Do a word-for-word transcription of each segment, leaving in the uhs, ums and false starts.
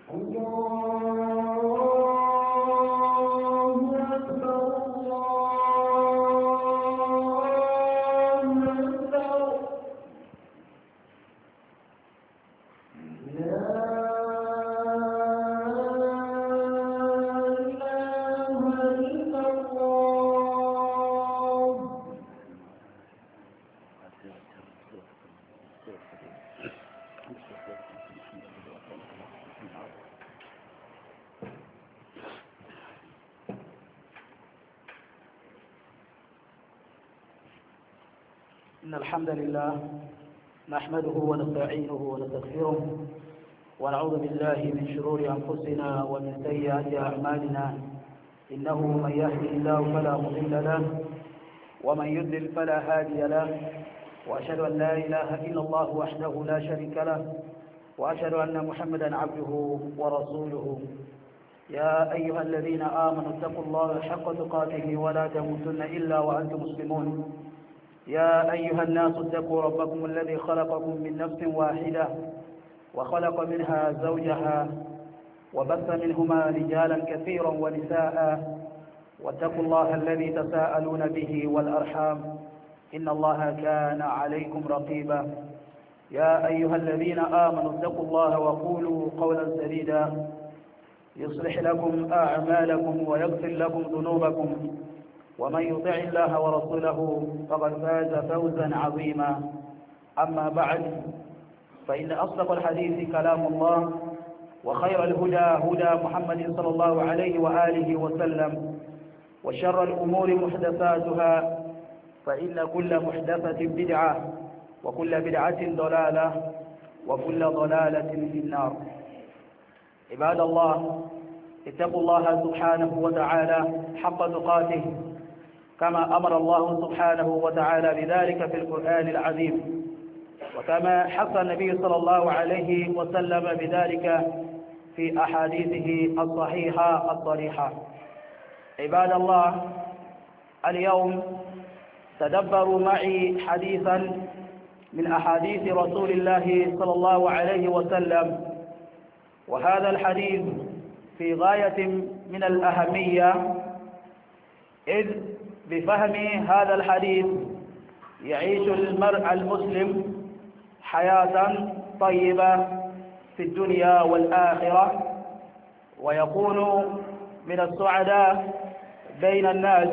إن الحمد لله نحمده ونستعينه ونستغفره ونعوذ بالله من شرور أنفسنا ومن سيئات أعمالنا إنه من يهده الله فلا مضل له ومن يضلل فلا هادي له وأشهد أن لا إله إلا الله وحده لا شريك له وأشهد أن محمدا عبده ورسوله. يا أيها الذين آمنوا اتقوا الله حق تقاته ولا تموتن إلا وأنتم مسلمون. يا أيها الناس اتقوا ربكم الذي خلقكم من نفس واحدة وخلق منها زوجها وبث منهما رجالا كثيرا ونساء واتقوا الله الذي تساءلون به والأرحام إن الله كان عليكم رقيبا. يا أيها الذين آمنوا اتقوا الله وقولوا قولا سديدا يصلح لكم أعمالكم ويغفر لكم ذنوبكم ومن يطع الله ورسوله فقد فاز فوزا عظيما. أما بعد فإن أصدق الحديث كلام الله وخير الهدى هدى محمد صلى الله عليه وآله وسلم وشر الأمور محدثاتها فإن كل محدثة بدعة وكل بدعة ضلالة وكل ضلالة في النار. عباد الله اتقوا الله سبحانه وتعالى حق تقاته كما أمر الله سبحانه وتعالى بذلك في القرآن العظيم وكما حث النبي صلى الله عليه وسلم بذلك في أحاديثه الصحيحة الصريحة. عباد الله اليوم تدبروا معي حديثا من أحاديث رسول الله صلى الله عليه وسلم، وهذا الحديث في غاية من الأهمية إذ بفهم هذا الحديث يعيش المرء المسلم حياة طيبة في الدنيا والآخرة ويكون من السعداء بين الناس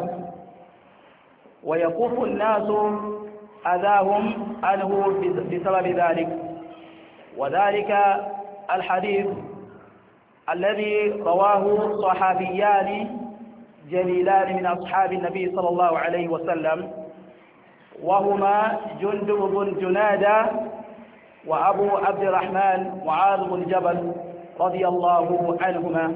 ويكف الناس أذاهم عنه بسبب ذلك. وذلك الحديث الذي رواه صحابيان جليلان من أصحاب النبي صلى الله عليه وسلم وهما جندب بن جنادة وأبو عبد الرحمن معاذ بن جبل رضي الله عنهما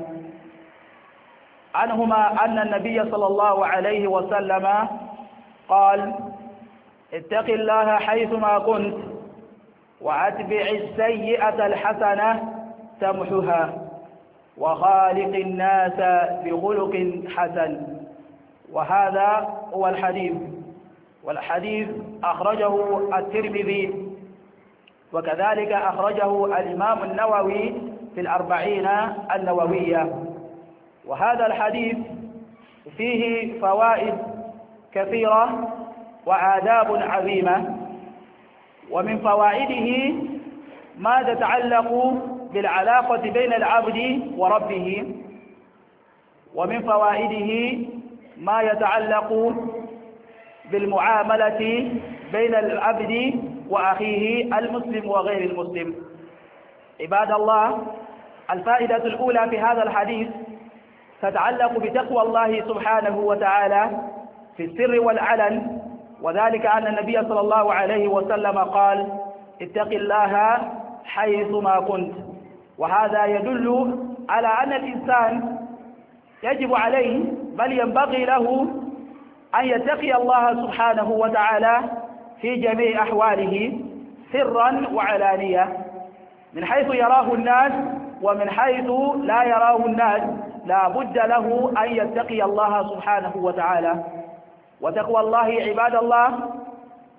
عنهما أن النبي صلى الله عليه وسلم قال: اتق الله حيثما كنت وأتبع السيئة الحسنة تمحها وخالق الناس بخلق حسن. وهذا هو الحديث، والحديث أخرجه الترمذي وكذلك أخرجه الإمام النووي في الأربعين النووية. وهذا الحديث فيه فوائد كثيرة وآداب عظيمة، ومن فوائده ما تتعلق بالعلاقة بين العبد وربه، ومن فوائده ما يتعلق بالمعاملة بين العبد وأخيه المسلم وغير المسلم. عباد الله الفائدة الأولى في هذا الحديث تتعلق بتقوى الله سبحانه وتعالى في السر والعلن، وذلك أن النبي صلى الله عليه وسلم قال: اتق الله حيثما كنت. وهذا يدل على أن الإنسان يجب عليه بل ينبغي له أن يتقي الله سبحانه وتعالى في جميع أحواله سرا وعلانية، من حيث يراه الناس ومن حيث لا يراه الناس، لا بد له أن يتقي الله سبحانه وتعالى. وتقوى الله عباد الله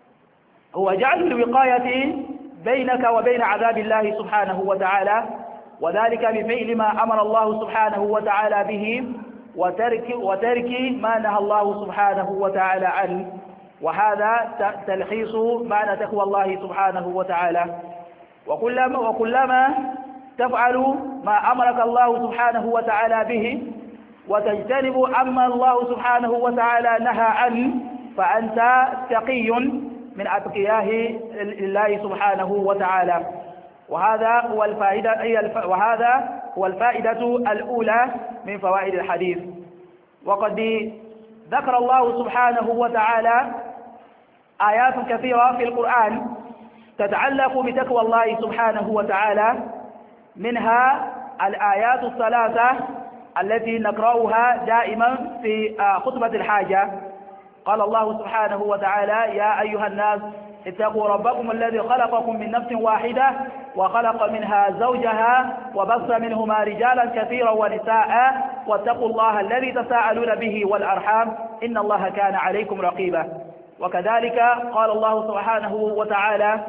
هو جعل الوقاية بينك وبين عذاب الله سبحانه وتعالى وذلك بفعل ما أمر الله سبحانه وتعالى به وترك, وترك ما نهى الله سبحانه وتعالى عنه. وهذا تلخيص معنى تقوى الله سبحانه وتعالى. وكلما, وكلما تفعل ما أمرك الله سبحانه وتعالى به وتجتنب عما الله سبحانه وتعالى نهى عنه فأنت تقي من أتقياه لله سبحانه وتعالى. وهذا هو الفائدة وهذا هو الفائدة الأولى من فوائد الحديث. وقد ذكر الله سبحانه وتعالى آيات كثيرة في القرآن تتعلق بتقوى الله سبحانه وتعالى، منها الآيات الثلاثة التي نقرأها دائما في خطبة الحاجة. قال الله سبحانه وتعالى: يا أيها الناس اتقوا ربكم الذي خلقكم من نفس واحدة وخلق منها زوجها وبث منهما رجالا كثيرا ونساء واتقوا الله الذي تساءلون به والأرحام إن الله كان عليكم رقيبا. وكذلك قال الله سبحانه وتعالى: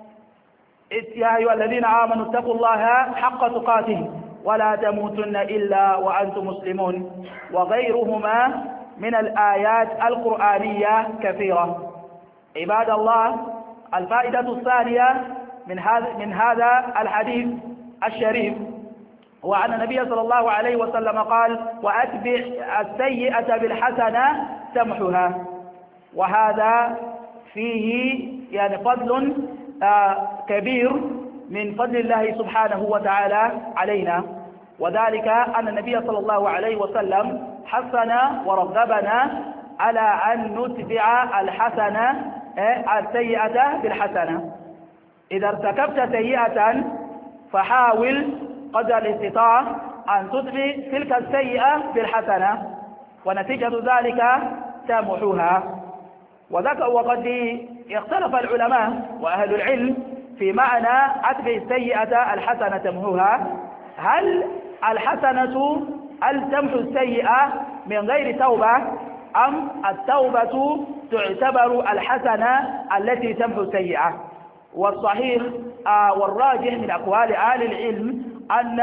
يا أيها الذين آمنوا اتقوا الله حق تقاته ولا تموتن إلا وأنتم مسلمون. وغيرهما من الآيات القرآنية كثيرة. عباد الله، الفائدة الثانية من هذا من هذا الحديث الشريف هو أن النبي صلى الله عليه وسلم قال: وأتبع السيئة بالحسنة تمحها. وهذا فيه يعني فضل آه كبير من فضل الله سبحانه وتعالى علينا، وذلك أن النبي صلى الله عليه وسلم حثنا ورغبنا على أن نتبع الحسنة السيئة بالحسنة. إذا ارتكبت سيئة فحاول قدر الاستطاعة أن تتبع تلك السيئة بالحسنة، ونتيجة ذلك تمحوها. وقد اختلف العلماء وأهل العلم في معنى أتبع السيئة الحسنة تمحوها. هل الحسنة هل تمحو السيئة من غير توبة، أم التوبة تعتبر الحسنة التي تمحو السيئة؟ والصحيح آه والراجح من أقوال أهل العلم أن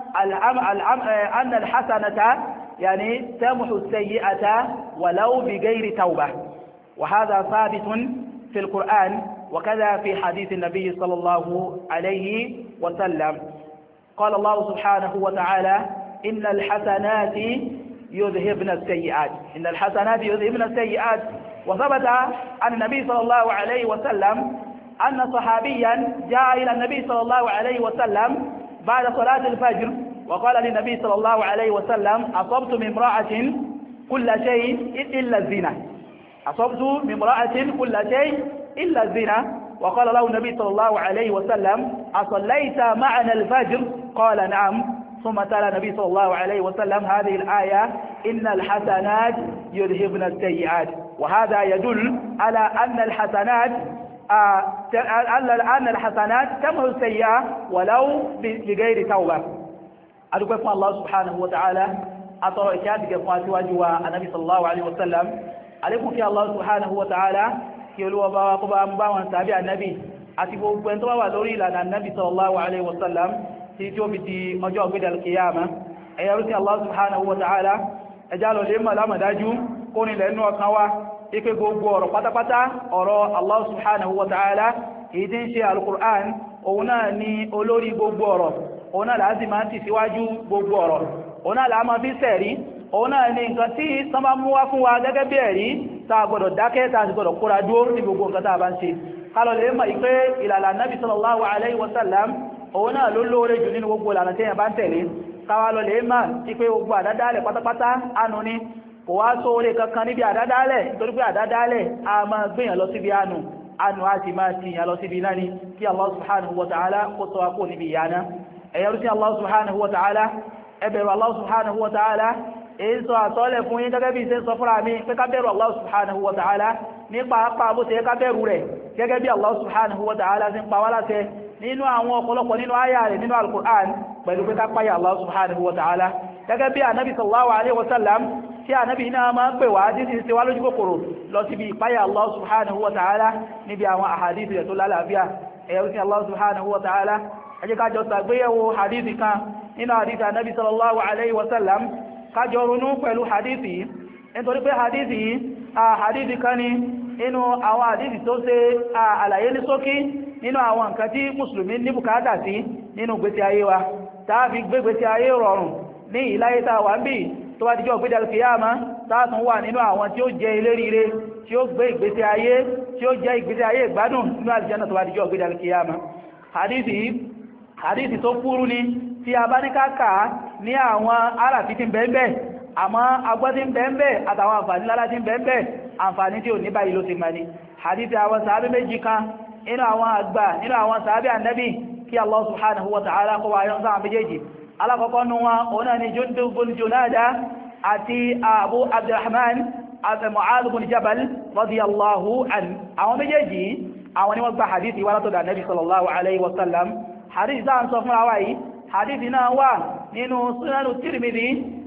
أن الحسنة يعني تمحو السيئة ولو بغير توبة، وهذا ثابت في القرآن وكذا في حديث النبي صلى الله عليه وسلم. قال الله سبحانه وتعالى: إن الحسنات يذهبن السيئات إن الحسنات يذهبن السيئات. وثبت عن النبي صلى الله عليه وسلم أن صحابيا جاء إلى النبي صلى الله عليه وسلم بعد صلاة الفجر وقال للنبي صلى الله عليه وسلم: أصبت من امرأة كل شيء إلا الزنا أصبت من امرأة كل شيء إلا الزنا. وقال له النبي صلى الله عليه وسلم: أصليت معنا الفجر؟ قال: نعم. ثم تلا النبي صلى الله عليه وسلم هذه الآية: إن الحسنات يذهبن السيئات. وهذا يدل على أن الحسنات آه أن الحسنات تمحو السيئة ولو بغير توبة. أدعوكم الله سبحانه وتعالى أطرق كاتك فاتواجه النبي صلى الله عليه وسلم عليكم في الله سبحانه وتعالى kí Olúwa bá wa kó bá ń bá wọn tàbí ànábì àti gbogbo ẹni tó bá wà lórí ìlànà ànábì sallallahu alaihi wasallam tí tí ó fi di ọjọ́ ọ̀gbẹ́dẹ̀ al-qiyama. ẹ̀yà rúsí Allah subhanahu wa ta'ala ẹjá lọ lè mọ̀ lámàdájú kó nílẹ̀ inú ọkàn wa ipé gbogbo ọ̀rọ̀ pátápátá ọ̀rọ̀ Allah subhanahu wa ta'ala èyí tí ń ṣe al-Qur'an òun náà ni olórí gbogbo ọ̀rọ̀, òun náà láti máa ti síwájú gbogbo ọ̀rọ̀, òun náà láà máa fi sẹ̀rí, òun náà ni nǹkan tí sánbà mú wá fún wa gẹ́gẹ́ bí ẹ̀rí táa gbọdọ̀ dákẹ́ táa sì gbọdọ̀ kóra dúró ní gbogbo nǹkan táa bá ń ṣe. kálọ̀ lè mọ̀ ìpé ìlànà Nabi sallallahu alaihi wasallam òun náà ló lóore jù nínú gbogbo ìlànà tí èèyàn bá ń tẹ̀lé. káwàlọ̀ lè mọ̀ ìpé gbogbo àdádálẹ̀ pátápátá ánú ni, kò wá sóore kankan níbi àdádálẹ̀, nítorí pé àdádálẹ̀ a máa gbìyàn lọ síbi ánú ánú a sì máa tìyàn lọ síbi náà ni kí Allah subhanahu wa ta'ala kó sọ akó níbi ìyáná. ẹ̀yẹ́rú sí Allah subhanahu wa ta'ala, ẹbẹ̀rù Allah subhanahu wa ta'ala, èyí sọ àtọ́lẹ̀ fún yín gẹ́gẹ́ bí iṣẹ́ sọ fúnra mi pé ká bẹ̀rù Allah subhanahu wa ta'ala nípa apá bó ṣe ká bẹ̀rù rẹ̀ gẹ́gẹ́ bí Allah subhanahu wa ta'ala ti ń pa wá láṣẹ nínú àwọn ọ̀pọ̀lọpọ̀ nínú àyà rẹ̀ nínú al-Qur'an pẹ̀lú pé ká páyà Allah subhanahu wa ta'ala. gẹ́gẹ́ bí ànábì sallallahu alaihi wasallam tí ànábì náà máa ń pè wá títí ṣe wá lójú kòkòrò lọ síbi ìpáyà Allah subhanahu wa ta'ala níbi àwọn àhàdìsì rẹ̀ tó lálàáfíà. ẹ̀yẹ́ sí Allah subhanahu wa ta'ala ẹ jẹ́ ká jọ ṣàgbéyẹ̀wò hadithi kan nínú hadithi Ànábì sallallahu alaihi wasallam ká jọ ronú pẹ̀lú hadithi nítorí pé hadithi a hadithi kan ní inú àwọn hadithi tó ṣe àlàyé ní ṣókí nínú àwọn nǹkan tí mùsùlùmí ní bùkátà sí nínú ìgbésí ayé wa tàbí gbégbésí ayé rọrùn ní ìláyé tá wà ń bí tó bá dijọ́ gbédà kìyàmá tààtún wà nínú àwọn tí ó jẹ iléríire tí ó gbé ìgbésí ayé tí ó jẹ ìgbésí ayé ìgbádùn nínú àlùjánnà tó bá dijọ́ gbédà kìyàmá hadithi hadithi tó kúrú ni tí a bá ní káàkà ní àwọn aráfi tí ń bẹ́ẹ̀bẹ́ àmọ́ agbọ́ tí ń bẹ́ẹ̀bẹ́ àtàwọn àǹfààní lára tí ń bẹ́ẹ̀bẹ́ àǹfààní tí ò ní báyìí ló ti mọ̀ ní hadithi àwọn sàábé méjì kan inú àwọn àgbà nínú àwọn sàábé ànábì kí Allah subhanahu wa ta'ala kó wá yọ́n sáà méjèèjì alákọ̀ọ́kọ́ nú wọn òun náà ni Jundub bin Junada àti Abu Abdurrahman Mu'adh bin Jabal radiyallahu anhu àwọn méjèèjì àwọn ni wọ́n gba hadithi wá látọ̀dọ̀ ànábì sallallahu alaihi wasallam hadith dáa ń sọ fún àwa yìí hadith náà wà nínú Sunanu Tirmidhi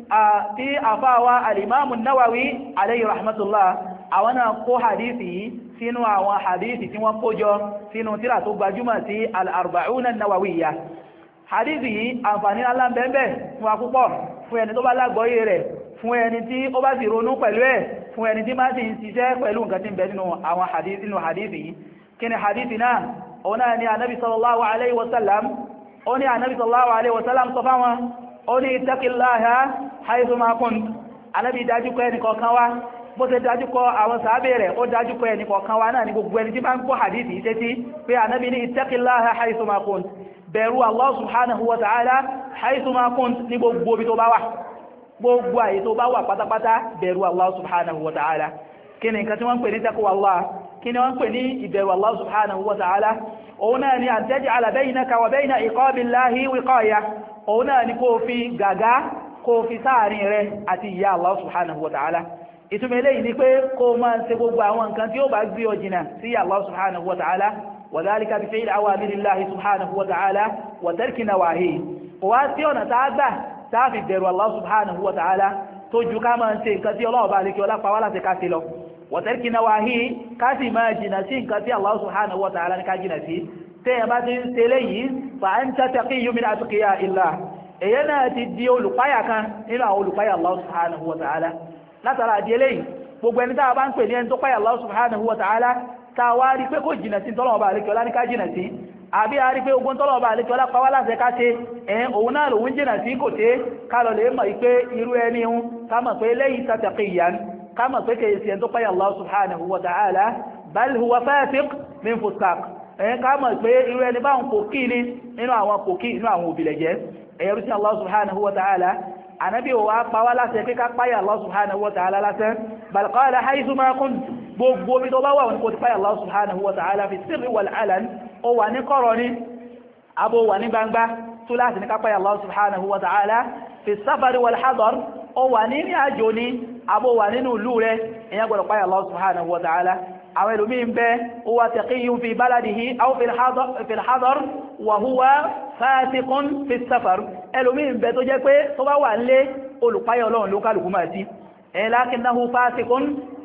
tí àfáwà al-Imam Nawawi alayhi rahmatullah àwọn náà kó hadithi yìí sínú àwọn hadithi tí wọ́n kójọ sínú tírà tó gbajúmọ̀ sí al-Arba'una an-Nawawiyya hadithi yìí àǹfààní alámbẹ̀ẹ́bẹ̀ fún akúpọ̀ fún ẹni tó bá lágbọ́yé rẹ̀ fún ẹni tí ó bá sì ronú pẹ̀lú ẹ̀ fún ẹni tí má sì ń ṣiṣẹ́ pẹ̀lú nǹkan tí ń bẹ nínú àwọn hadithi yìí kí ni hadithi náà ona ni anabi sallallahu alaihi wasallam oni anabi sallallahu alaihi wasallam sọ fáwọn oni ittaqillaha haythu ma kunt anabi dájú kọ ẹni kọ̀ọ̀kan wa bó ṣe dájú kọ àwọn sàábé rẹ̀ ó dájú kọ ẹni kọ̀ọ̀kan wa náà ni gbogbo ẹni tí bá ń gbọ́ hadith yìí tẹ́tí pé anabi ní ittaqillaha haythu ma kunt bẹ̀rù Allah subhanahu wa ta'ala haythu ma kunt ní gbogbo bí tó bá wà gbogbo àyè tó bá wà pátápátá bẹ̀rù Allah subhanahu wa ta'ala kí ni nǹkan tí wọ́n ń pè ní taqwa Allah kí ni wọ́n pè ní ìbẹ̀rù Allah subhanahu wa ta'ala òun náà ni an taj'ala baynaka wa bayna iqabillahi wiqaya òun náà ni kó fi gàgá kó fi sáàrin rẹ̀ àti ìyà Allah subhanahu wa ta'ala ìtumọ̀ eléyìí ni pé kó máa ṣe gbogbo àwọn nǹkan tí ó bá gbé ọ jìnà sí ìyà Allah subhanahu wa ta'ala wa dhalika bi fi'li awamirillahi subhanahu wa ta'ala wa tarki nawahihi wá sí ọ̀nà tààgbà tààfi bẹ̀rù Allah subhanahu wa ta'ala tó ju ká máa ṣe nǹkan tí Ọlọ́run bá lè kí ọlá pa wá láti ká sí lọ wọ̀tẹ́rkì náà wáhí káàsì máa jìnà sí nǹkan tí Allah subhanahu wa ta'ala ní ká jìnà sí tẹ́yẹ bá ti ń ṣe léyìí fa anta taqiyyun min atqiya illah èyẹ náà ti di olùpáyà kan nínú àwọn olùpáyà Allah subhanahu wa ta'ala látara àdí eléyìí gbogbo ẹni tàà bá ń pè ní ẹni tó páyà Allah subhanahu wa ta'ala tàà wá rí pé kò jìnà sí tọ́lọ̀ ọba àríkẹ́ ọlá ní ká jìnà sí àbí a rí pé ogun tọ́lọ̀ ọba àríkẹ́ ọlá pàwọ́ láti ká ṣe ẹ̀yìn òun náà lòun jìnà sí kò tẹ́ ká lọ lè mọ̀ pé irú ẹni hun ká mọ̀ pé lẹ́yìn taqiyyan kama pé kèyí sí ẹn tó páyà Allah subhanahu wa ta'ala bal huwa fasiq min fusaq ẹ̀yẹn kama pé irú ẹni bá ń kò kí ní nínú àwọn kò kí inú àwọn òbílẹ̀ jẹ́ ẹ̀yẹrú sí Allah subhanahu wa ta'ala anábí o wá pàwá láti ẹ̀kẹ́ ká páyà Allah subhanahu wa ta'ala lásán bal qala haythu ma kunt gbogbo bí tó bá wà wọn kò ti páyà Allah subhanahu wa ta'ala fi sirri wal alan ó wà ní kọ̀rọ̀ ní abo wà ní gbangba tó láti ní ká páyà Allah subhanahu wa ta'ala fi safari wal hadar ó wà ní ní àjò ní abó wà nínú ìlú rẹ̀ èyàn gbọ́dọ̀ páyà Allah subhanahu wa ta'ala àwọn ẹlòmí ń bẹ huwa taqiyyun fi baladihi aw fil hadar wa huwa fasiqun fi safar ẹlòmí ń bẹ tó jẹ́ pé tó bá wà nílé olùpáyà Ọlọ́run ló kálùkù máa sí ẹ̀ lakinnahu fasiqun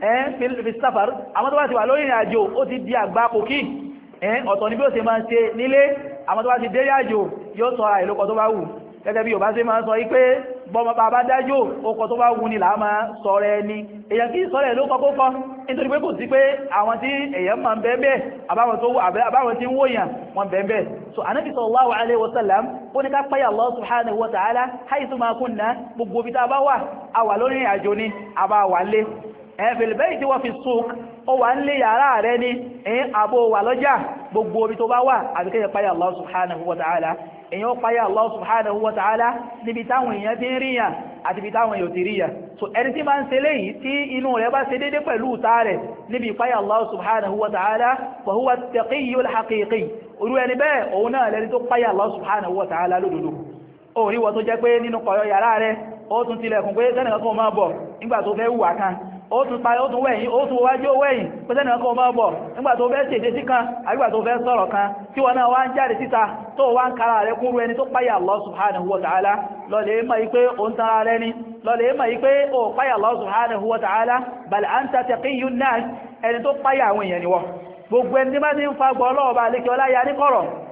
fi safar àwọn tó bá ti wà lórí ìrìnàjò ó ti di àgbà kòkí ọ̀tọ̀ ni bí ó ṣe máa ṣe nílé àwọn tó bá ti dé ìrìnàjò yóò sọ àìlókọ tó bá wù gẹ́gẹ́ bí Yorùbá ṣe máa sọ wípé bọ́mọ bàbá dájò ọkọ̀ tó bá wù ní làá máa sọ̀rọ̀ ẹni èyàn kí sọ̀rọ̀ ẹ̀ ló kọ́kọ́ kọ́ nítorí pé kò sí pé àwọn tí èyàn máa ń bẹ́ẹ̀bẹ́ àbáwọn tí ń wòyàn wọn bẹ́ẹ̀bẹ́ so Ànábì sallallahu alaihi wasallam ó ní ká páyà Allah subhanahu wa ta'ala haythu ma kunna gbogbo bí ta bá wà a wà lórí àjò ni a bá wà lé fil bayti wa fi suq ó wà ń lé yàrá rẹ ní ẹ̀yìn àbò wà lọ́jà gbogbo bí tó bá wà àbíkẹ́ páyà Allah subhanahu wa ta'ala èyàn páyà Allah subhanahu wa ta'ala níbi táwọn èèyàn ti ń ríyàn àti ibi táwọn èèyàn ti ríyàn so ẹni tí máa ń ṣe léyìí tí inú rẹ̀ bá ṣe dédé pẹ̀lú ìta rẹ̀ níbi páyà Allah subhanahu wa ta'ala fa huwa at-taqiyyul haqiqi orú ẹni bẹ́ẹ̀ òun náà lẹni tó páyà Allah subhanahu wa ta'ala lódodo orí wọ́n tó jẹ́ pé nínú kọ̀yọ̀ yàrá rẹ̀ ó tún tilẹ̀kùn pé sẹ́nìkan kan máa bọ̀ nígbà tó fẹ́ wùwà kan ó tún parí ó tún wẹ̀yìn ó tún wájú ó wẹ̀yìn pé sẹ́nìkan kan máa bọ̀ nígbà tó fẹ́ ṣèṣe sí kan àgbà tó fẹ́ sọ̀rọ̀ kan tí wọ́n náà wá ń jáde síta tó wá ń kára rẹ̀ kúrú ẹni tó páyà Allah subhanahu wa ta'ala lọ́lẹ̀ mọ̀ ipé ó ń tara rẹ̀ ní lọ́lẹ̀ mọ̀ ipé ó páyà Allah subhanahu wa ta'ala bal anta taqiyyun nas ẹni tó páyà àwọn èèyàn ni wọ́n gbogbo ẹni tí bá ti ń fa gbọ́ ọlọ́ọ̀bá lékẹ́ ọláyà ní kọ̀rọ̀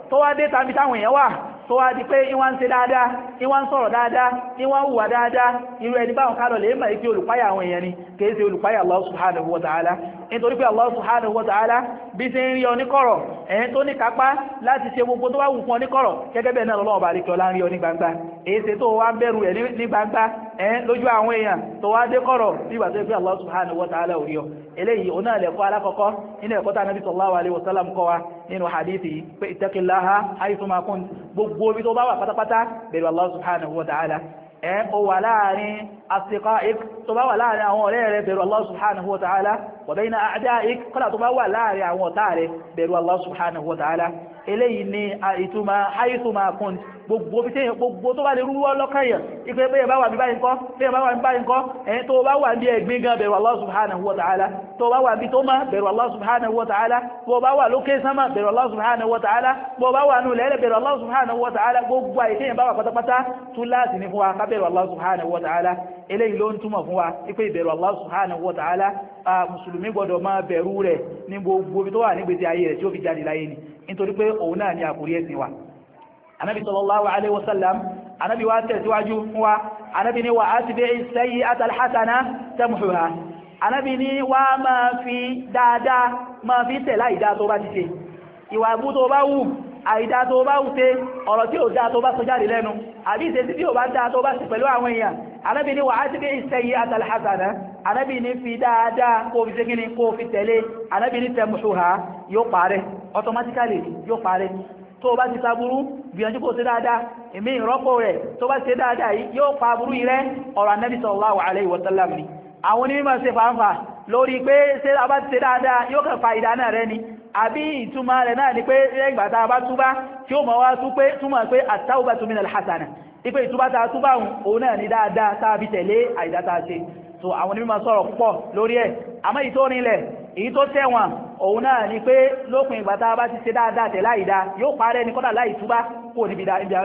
tó wá dé tàbí táwọn èèyàn wà tó wá di pé ìwọ́n ń ṣe dáadáa ìwọ́n ń sọ̀rọ̀ dáadáa ìwọ́n ń hùwà dáadáa irú ẹni báwọn kálọ̀ lè mọ̀ ìpé olùpáyà àwọn èèyàn ni kìí ṣe olùpáyà Allah subhanahu wa ta'ala nítorí pé Allah subhanahu wa ta'ala bí ṣe ń rí ọ ní kọ̀rọ̀ ẹ̀yìn tó ní kápá láti ṣe gbogbo tó wá wù fún ọ ní kọ̀rọ̀ gẹ́gẹ́ bẹ́ẹ̀ náà lọ́wọ́ bá rí kí ọlá ń rí ọ ní gbangba èyí ṣe tó wá ń bẹ̀rù ẹ̀ ní gbangba ẹ̀yìn lójú àwọn èèyàn tó wá dé kọ̀rọ̀ bí ìgbà tó pé Allah subhanahu wa ta'ala ò rí ọ eléyìí òun náà lẹ̀kọ́ alákọ̀ọ́kọ́ nínú ẹ̀kọ́ tá Nabi sallallahu alaihi wasallam kọ́ wa nínú hadithi pé ittaqillaha haythuma kunt gbogbo ibi tó bá wà pátápátá bẹ̀rù Allah subhanahu wa ta'ala ẹ̀ ó wà láàrin asdiqaik tó bá wà láàrin àwọn ọ̀rẹ́ rẹ̀ bẹ̀rù Allah subhanahu wa ta'ala wa bayna a'da'ik kọ́lá tó bá wà láàrin àwọn ọ̀tá rẹ̀ bẹ̀rù Allah subhanahu wa ta'ala eléyìí ni ìtumọ̀ haythuma kunt gbogbo bí tẹ́yìn gbogbo tó bá lè rúwọ́ lọ́kànyàn ipé bẹ́ẹ̀ bá wà ní báyìí ńkọ́ bẹ́ẹ̀ bá wà ní báyìí ńkọ́ ẹ̀yìn tó bá wà ní ẹ̀gbin gan bẹ̀rù Allah subhanahu wa ta'ala tó bá wà bí tó má bẹ̀rù Allah subhanahu wa ta'ala bó bá wà lókè sánmà bẹ̀rù Allah subhanahu wa ta'ala bó bá wà nù lẹ́lẹ̀ bẹ̀rù Allah subhanahu wa ta'ala gbogbo àìtẹ́yìn bá wà pátápátá tún láti ní fún wa ká bẹ̀rù Allah subhanahu wa ta'ala eléyìí ló ń túmọ̀ fún wa ipé ìbẹ̀rù Allah subhanahu wa ta'ala mùsùlùmí gbọdọ̀ máa bẹ̀rù rẹ̀ ní gbogbo bí tó wà nígbèsí ayé rẹ̀ tí ó fi jáde láyé ni nítorí pé òun náà ni àkórí ẹ̀sìn wa anabi sallallahu alaihi wasallam anabi wa tẹ̀síwájú fún wa anabi ni wa atbi'i sayyi'ata alhasana tamhuha anabi ni wa máa fi dáadáa máa fi tẹ̀lé àìdá tó bá ti ṣe ìwà bú tó bá wù àìdá tó bá wù ṣe ọ̀rọ̀ tí ó dá tó bá sọ jáde lẹ́nu àbí ìṣesí tí ó bá dá tó bá sì pẹ̀lú àwọn èèyàn anabi ni wa atbi'i sayyi'ata alhasana anabi ni fi dáadáa kó fi ṣe kíni kó fi tẹ̀lé anabi ni tamhuha yóò parẹ́ automatically yóò parẹ́ tó bá ti sáburú gbìyànjú kó ṣe dáadáa èmì ìrọ́pò rẹ̀ tó bá ṣe dáadáa yìí yóò pa burú rẹ̀ ọ̀rọ̀ Ànábì sallallahu alaihi wasallam ni àwọn onímọ̀ ṣe fàánfà lórí pé ṣe a bá ti ṣe dáadáa yóò kàn fa ìdáná rẹ̀ ni àbí ìtumọ̀ rẹ̀ náà ni pé ẹgbà tá a bá túbá tí ó mọ̀ wá túmọ̀ pé at-tawbatu min al-hasana ipé ìtúbá ta túbá òun náà ni dáadáa tá a fi tẹ̀lé àìdá tá a ṣe so àwọn onímọ̀ sọ̀rọ̀ púpọ̀ lórí ẹ̀ àmọ́ ìtórinlẹ̀ èyí tó tẹ̀wọ̀n òun náà ni pé lópin ìgbà tá a bá ti ṣe dáadáa tẹ̀ láìdá yóò parẹ́ ní kọ́dà láì túbá kò níbi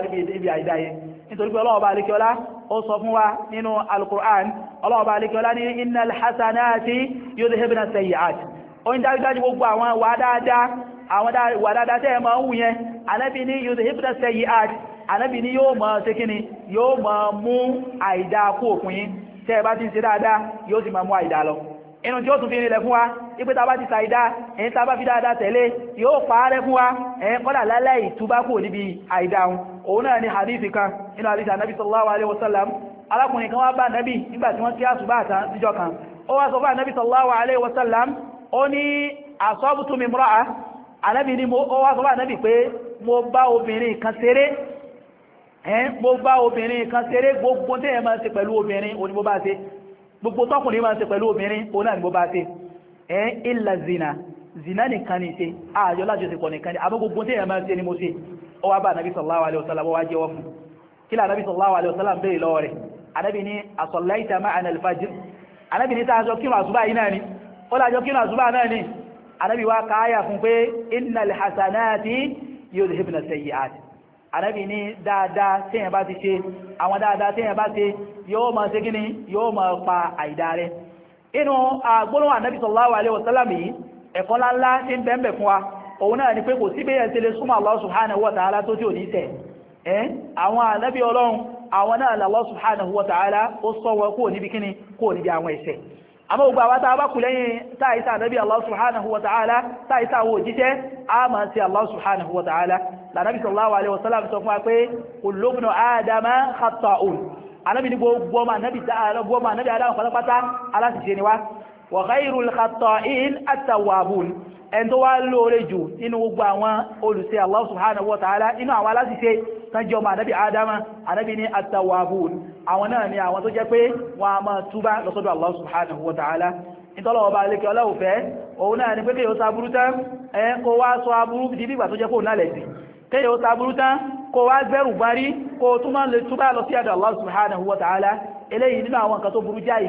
àìdá yẹn nítorí pé ọlọ́ọ̀bá alékiọlá ó sọ fún wa nínú al-Qur'an ọlọ́ọ̀bá alékiọlá ní innal hasanati yudhibna sayyi'at ó ń dájúdájú gbogbo àwọn wà dáadáa àwọn wà dáadáa tẹ́ ẹ máa ń wù yẹn Ànábì ní yudhibna sayyi'at Ànábì ní yóò máa ṣe kíni yóò máa mú àìdá kú òpin tẹ́ ẹ bá ti ń ṣe dáadáa yóò sì máa mú àìdá lọ inú tí ó tún fi nílẹ̀ fún wa ipé tàbá ti ṣàìdá ẹ̀yìn tàbá fi dáadáa tẹ̀lé yóò pàárẹ́ fún wa ẹ̀yìn kọ́dà lálẹ́ ìtúbá kò níbi àìdáhun òun náà ni hadithi kan inú hadithi Ànábì sallallahu alaihi wasallam alákùnrin kan wá bá Ànábì nígbàtí wọ́n kí àsùbá àtàn níjọ́ kan ó wá sọ fún Ànábì sallallahu alaihi wasallam ó ní asabtu imra'a Ànábì ní ó wá sọ fún Ànábì pé mo bá obìnrin kan ṣeré ẹ̀yìn mo bá obìnrin kan ṣeré gbogbo tí ẹ máa ṣe pẹ̀lú obìnrin òní mo bá ṣe gbogbo tọ́kùnrin máa ń ṣe pẹ̀lú obìnrin òun náà ni bó bá ṣe ẹ́ illa zina zina nìkan ní ṣe ààyọ lájọsìpọ̀ nìkan ní àbọ́ gbogbo tí èèyàn máa ń ṣe ni mo ṣe ó wá bá Ànábì sallallahu alaihi wasallam wá jẹ́wọ́ fún kí lá Ànábì sallallahu alaihi wasallam bèèrè lọ́wọ́ rẹ̀ Ànábì ní asallaita ma'ana al-fajr Ànábì ní tààjọ kí àsùbá yìí náà ni ó lájọ kí àsùbá náà ni Ànábì wá káyà fún pé innal hasanati yudhibna sayyi'at Ànábì ní dáadáa tí èèyàn bá ti ṣe àwọn dáadáa tí èèyàn bá ṣe yóò máa ṣe gíní yóò máa pa àìdá rẹ̀ inú àgbólóhùn Ànábì sallallahu alaihi wasallam yìí ẹ̀kọ́ láńlá tí ń bẹ̀m̀bẹ̀ fún wa òun náà ni pé kò sí bí ẹ̀ tẹ́lẹ̀ súnmọ́ Allah subhanahu wa ta'ala tó tí ò ní tẹ̀ ẹ́ àwọn Ànábì Ọlọ́run àwọn náà Allah subhanahu wa ta'ala ó sọ wọn kó níbi kíní kó níbi àwọn ẹ̀ṣẹ̀ àmọ́ gbogbo àwọn tàbá kù lẹ́yìn táìsà Ànábì Allah subhanahu wa ta'ala táìsà wo jíṣẹ́ a máa sí Allah subhanahu wa ta'ala lànàbí sallallahu alaihi wasallam sọ fún wa pé kullu ibn Adama khata'un Ànábì ní gbogbo ọmọ Ànábì Ádámù pátápátá aláṣìṣe ni wá wa khayrul khata'in at-tawwabun ẹni tó wá lóore jù nínú gbogbo àwọn olùṣe Allah subhanahu wa ta'ala inú àwọn aláṣìṣe tán jẹ́ ọmọ Ànábì Ádámù Ànábì ní at-tawwabun àwọn náà ni àwọn tó jẹ́ pé wọ́n a máa túbá lọ́sọ́dọ̀ Allah subhanahu wa ta'ala ìtọ́lọ̀ ọba alékẹ́ ọlọ́wọ̀fẹ́ òun náà ni pé kí o sáburú tán ẹ kó wá sọ aburú di bí ìgbà tó jẹ́ kó náà lẹ̀sì kí o sáburú tán kó wá gbẹ́rù gbárí kó túnmọ̀ lè túbá lọ sí àdọ̀ Allah subhanahu wa ta'ala eléyìí nínú àwọn nǹkan tó burú jáì ni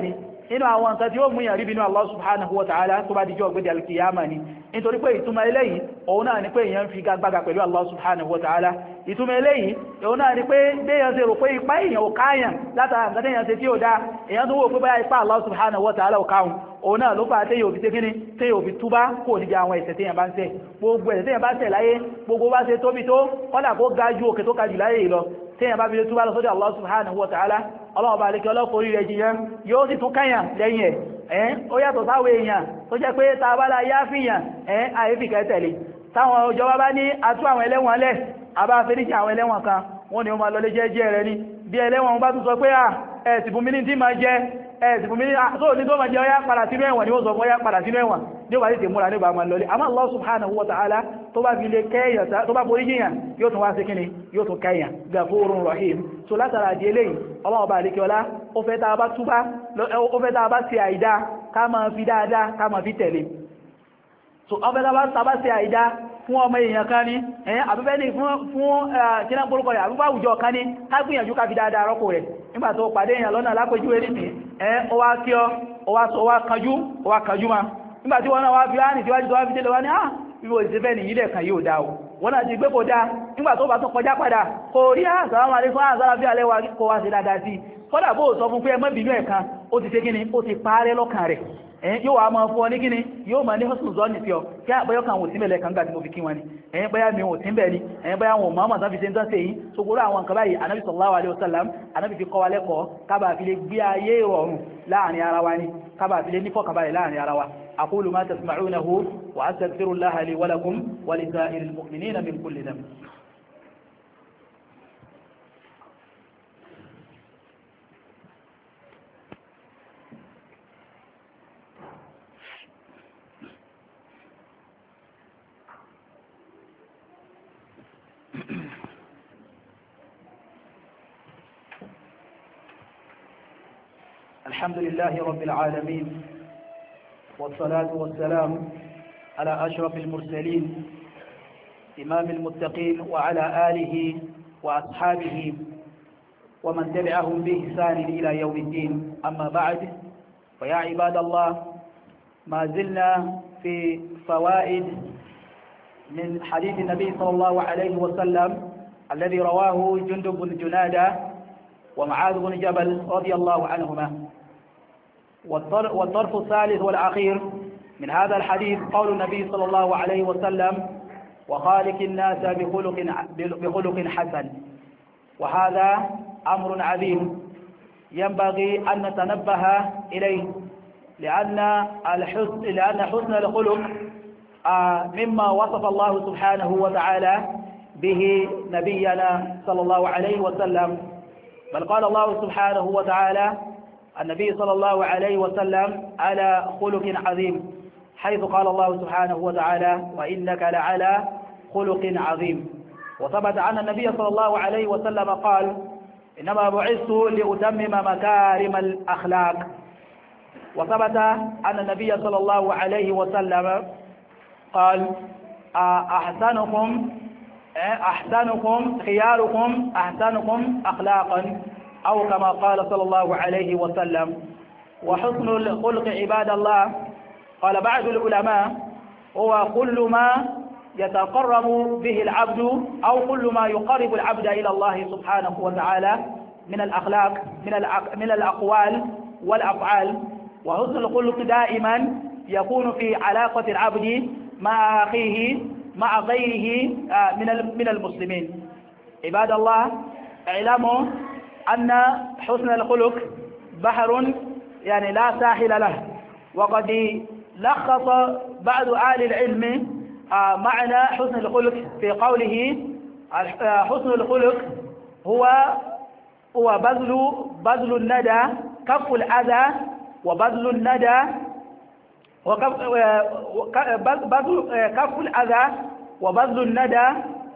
inú àwọn nǹkan tí ó mú yàn rí bínú Allah subhanahu wa ta'ala tó bá dijọ́ gbé al-qiyama ni nítorí pé ìtumọ̀ eléyìí òun náà ni pé èèyàn fi gagbága pẹ̀lú Allah subhanahu wa ta'ala ìtumọ̀ eléyìí òun náà ni pé béèyàn ṣe rò pé ipá èèyàn ò káyàn látara nǹkan téèyàn ṣe tí ó dá èèyàn tó wò pé báyà ipá Allah subhanahu wa ta'ala ò káhùn òun náà ló fà téèyàn òbí tẹ́kíní téèyàn òbí túbá kò níbi àwọn ẹ̀ṣẹ̀ téèyàn bá ń ṣẹ̀ gbogbo ẹ̀ṣẹ̀ téèyàn bá ṣẹ̀ láyé gbogbo bá ṣe tóbi tó kọ́dà kó ga ju òkè tó ga jù láyé lọ téèyàn bá fi lè túbá lọ sọ́dọ̀ Allah subhanahu wa ta'ala ọlọ́wọ́ bá lékẹ́ ọlọ́forí rẹ̀ jiyàn yóò sì tún káyàn lẹ́yìn ẹ̀ ẹ́ ó yàtọ̀ sáwọ èèyàn tó jẹ́ pé tàbálá yá fìyàn ẹ́ àìfìkẹ́ tẹ̀lé táwọn ìjọba bá ní atú àwọn ẹlẹ́wọ̀n lẹ̀ àbá fẹ́ríkì àwọn ẹlẹ́wọ̀n kan wọ́n ní ó máa lọlé jẹ́jẹ́ rẹ̀ ní bí ẹlẹ́wọ̀n bá tún sọ pé à ẹ̀sì fún mi ní tí máa jẹ́ ẹ̀sì fún mi ní tó ní tó máa jẹ́ ọyá padà sínú ẹ̀wọ̀n ni ó sọ fún ọyá padà sínú ẹ̀wọ̀n ní ó bá tètè múra ní ìbá máa lọlé àmọ́ Allah subhanahu wa ta'ala tó bá fi lè kẹ́yàn tó bá borí yíyàn yóò tún wá sí kíni yóò tún kẹ́yàn Ghafurur Rahim so látara àdí eléyìí ọlọ́wọ́ bá àlékẹ́ ọlá ó fẹ́ tá a bá túbá ó fẹ́ tá a bá ṣe àìdá ká máa fi dáadáa ká máa fi tẹ̀lé so ó fẹ́ tá a bá ṣe àìdá fún ọmọ èèyàn kan ní ẹ̀yẹn àbúfẹ́ ní fún kíná pólúkọ rẹ̀ àbúfẹ́ àwùjọ kan ní ká gbìyànjú ká fi dáadáa rọ́pò rẹ̀ nígbà tó pàdé èèyàn lọ́nà lápẹjú eré ní ẹ̀ ó wá kí ọ ó wá kanjú ó wá kanjú ma nígbà tí wọ́n náà wá fi á ní tíwájú tó wá fi délé wá ní á ìwò ìsẹ́fẹ́ ní ilẹ̀ kan yóò dá o wọ́n náà ti gbé kò dá nígbà tó bá tó kọjá padà kò rí àṣàrámà lé fún àṣàrà bí alẹ́ wa kó wá sí dáadáa sí kódà bó sọ fún pé ẹmọ́ bínú ẹ̀kan ó ti ṣe kíni ó ti parẹ́ lọ́kàn rẹ̀ ẹ̀yìn yóò wá máa fún ọ ní kíni yóò máa ní husnul zanni sí ọ kí àbáyọ́ kan wò sí mẹ́lẹ̀ kan gbà tí mo fi kí wọn ni ẹ̀yìn báyá mi wò sí bẹ̀ ni ẹ̀yìn báyá wọn máa tán fi ṣe ń tán sí èyí so gbóró àwọn nǹkan báyìí anábì sallallahu alaihi wasallam anábì fi kọ́ wa lẹ́kọ̀ọ́ kábà fi lè gbé ayé ìrọ̀rùn láàrin ara wa ni kábà fi lè ní fọ́kànbalẹ̀ láàrin ara wa aqulu ma tasma'unahu wa astaghfirullaha li wa lakum wa li sa'iril mu'minina min kulli dhanb. الحمد لله رب العالمين والصلاة والسلام على أشرف المرسلين إمام المتقين وعلى آله وأصحابه ومن تبعهم بإحسان إلى يوم الدين أما بعد فيا عباد الله ما زلنا في فوائد من حديث النبي صلى الله عليه وسلم الذي رواه جندب بن جنادة ومعاذ بن جبل رضي الله عنهما والطرف الثالث والأخير من هذا الحديث قول النبي صلى الله عليه وسلم وخالق الناس بخلق بخلق حسن وهذا أمر عظيم ينبغي أن نتنبه إليه لأن الحسن لأن حسن الخلق مما وصف الله سبحانه وتعالى به نبينا صلى الله عليه وسلم بل قال الله سبحانه وتعالى النبي صلى الله عليه وسلم على خلق عظيم حيث قال الله سبحانه وتعالى وإنك لعلى خلق عظيم وثبت عن النبي صلى الله عليه وسلم قال إنما بعثت لأتمم مكارم الأخلاق وثبت أن النبي صلى الله عليه وسلم قال أحسنكم أحسنكم خياركم أحسنكم أخلاقا أو كما قال صلى الله عليه وسلم وحسن الخلق عباد الله قال بعض العلماء هو كل ما يتقرب به العبد أو كل ما يقرب العبد إلى الله سبحانه وتعالى من الأخلاق من من الأقوال والأفعال وحسن الخلق دائما يكون في علاقة العبد مع أخيه مع غيره من من المسلمين عباد الله اعلموا أن حسن الخلق بحر يعني لا ساحل له وقد لخص بعض أهل العلم معنى حسن الخلق في قوله حسن الخلق هو هو بذل بذل الندى كف الأذى وبذل الندى وكف كف الأذى وبذل الندى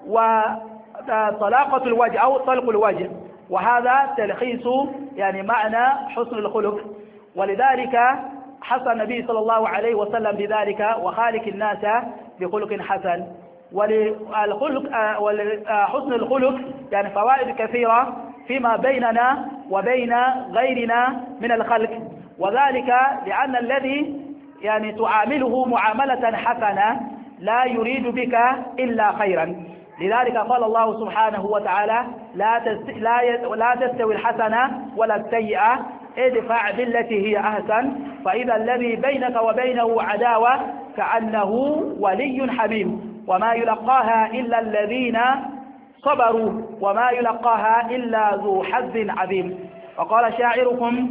وطلاقة الوجه أو طلق الوجه وهذا تلخيص يعني معنى حسن الخلق ولذلك حث النبي صلى الله عليه وسلم بذلك وخالق الناس بخلق حسن وللخلق حسن الخلق يعني فوائد كثيرة فيما بيننا وبين غيرنا من الخلق وذلك لأن الذي يعني تعامله معاملة حسنة لا يريد بك إلا خيرا. لذلك قال الله سبحانه وتعالى لا تست... لا ي... لا تستوي الحسنة ولا السيئة ادفع بالتي هي أحسن فإذا الذي بينك وبينه عداوة كأنه ولي حميم وما يلقاها إلا الذين صبروا وما يلقاها إلا ذو حظ عظيم. وقال شاعركم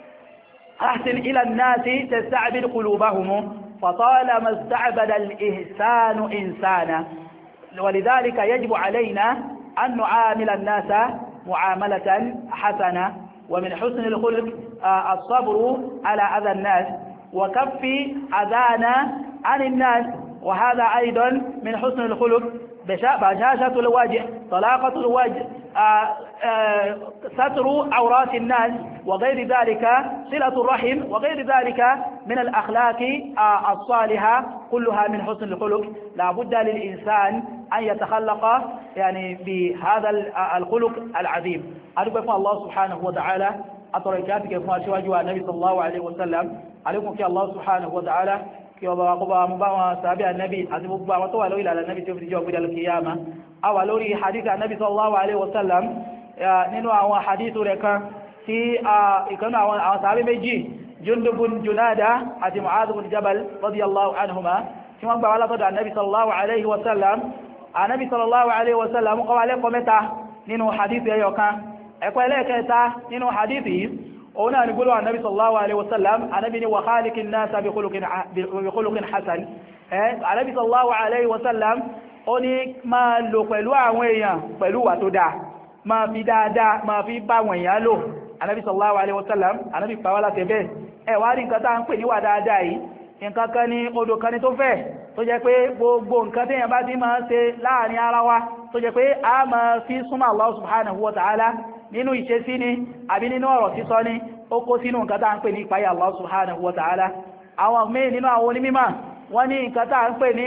أحسن إلى الناس تستعبد قلوبهم فطالما استعبد الإحسان إنسانا. ولذلك يجب علينا أن نعامل الناس معاملة حسنة. ومن حسن الخلق الصبر على أذى الناس وكف أذانا عن الناس، وهذا أيضا من حسن الخلق بشاشة الوجه، طلاقة الوجه، آآ آآ ستر عورات الناس وغير ذلك، صلة الرحم وغير ذلك من الأخلاق الصالحة كلها من حسن الخلق. لا بد للإنسان أن يتخلق يعني بهذا الخلق العظيم. أرجو الله سبحانه وتعالى أتركاتك فما شواجه النبي صلى الله عليه وسلم عليكم في الله سبحانه وتعالى kí ọba wa kó bá mú bá wọn sàábí ànábì àti gbogbo àwọn tó wà lórí ìlànà ànábì tí ó fi jẹ́ ọgbẹ́dẹ̀ lókèyàmá. a wà lórí hadith ànábì sallallahu alaihi wasallam nínú àwọn hadith rẹ̀ kan tí ìkanú àwọn sàábí méjì Jundub bin Junada àti Mu'adh bin Jabal radiyallahu anhuma tí wọ́n gbà wá látọ̀dọ̀ ànábì sallallahu alaihi wasallam. ànábì sallallahu alaihi wasallam kọ́ wa lẹ́kọ̀ọ́ mẹ́ta nínú hadith ẹyọ kan. ẹ̀kọ́ ẹlẹ́ẹ̀kẹta nínú hadith yìí òun náà ni gbọ́lọ̀ ànábì sallallahu alaihi wasallam ànábì ni wa khaliqin nasa bi khuluqin hasan. ànábì sallallahu alaihi wasallam ó ní máa lò pẹ̀lú àwọn èèyàn pẹ̀lú wà tó dáa, máa fi dáadáa máa fi bá wọn èèyàn lò. ànábì sallallahu alaihi wasallam ànábì pa wá láti bẹ́ẹ̀. ẹ wá rí nǹkan tá ń pè ní wà dáadáa yìí, nǹkan kan ní odò kan ní tó fẹ́ tó jẹ́ pé gbogbo nǹkan téèyàn bá ti máa ń ṣe láàrin ara wa tó jẹ́ pé a máa fi súnmọ́ Allah subhanahu wa ta'ala nínú ìṣesí ni àbí nínú ọ̀rọ̀ sísọ ni ó kó sínú nǹkan tá ń pè ní ìpáyà Allah subhanahu wa ta'ala. àwọn mí nínú àwọn onímímọ̀ wọ́n ní nǹkan tá ń pè ní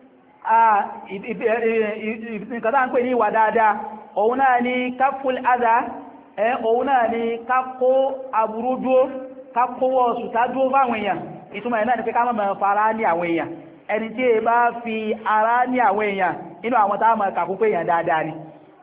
nǹkan tá ń pè ní ìwà dáadáa òun náà ni kaful adha, òun náà ni ká kó aburú dúó, ká kówó sùtá dúó fáwọn èèyàn. ìtumọ̀ ẹ̀ náà ni pé ká má máa fara ní àwọn èèyàn. ẹni tí è bá fi ara ní àwọn èèyàn inú àwọn tá máa kàkú pé èèyàn dáadáa ni